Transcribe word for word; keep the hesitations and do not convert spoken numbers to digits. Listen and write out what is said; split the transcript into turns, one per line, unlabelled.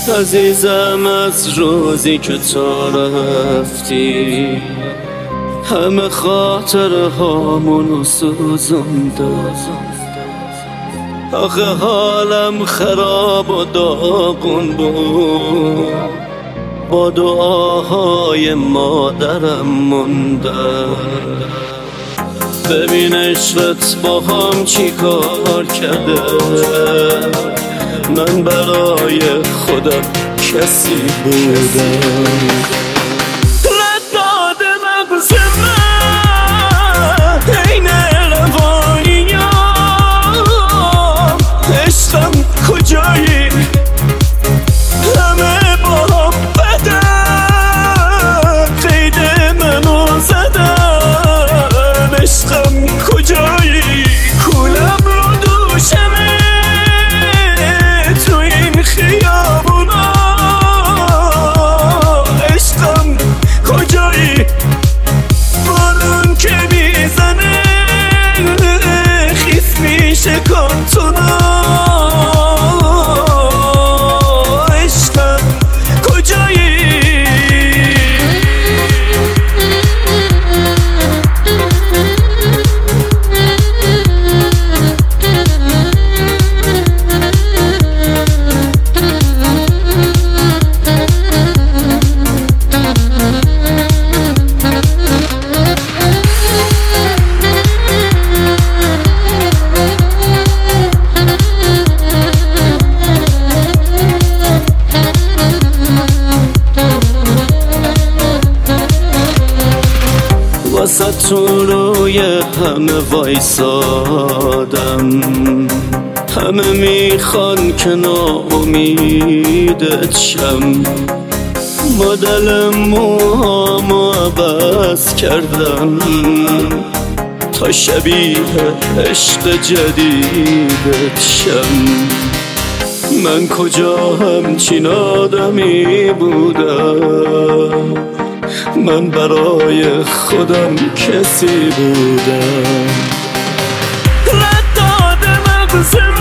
عزیزم از روزی که تو رفتی همه خاطر هامونو سوزونده. آخه حالم خراب و داغون بود، با دعاهای مادرم مونده. ببین عشقت با هم چی کار کرده، من برای خودم کسی بودم. رد داده مغز من عین روانیام، عشقم کجایی؟ همه با هم بدن قید منو زدن. عشقم کجایی؟ کولم رو دوشمه تو این خیابونا. عشقم کجایی؟ بارون که میزنه خیس میشه کانتونا. عشقم کجایی؟ واسه تو روی همه وایسادم، همه میخوان که ناامیدت شم. مدل موهامو عوض کردم تا شبیه عشق جدیدت شم. من کجا همچین آدمی بودم، من برای خودم کسی بودم. رد داده مغز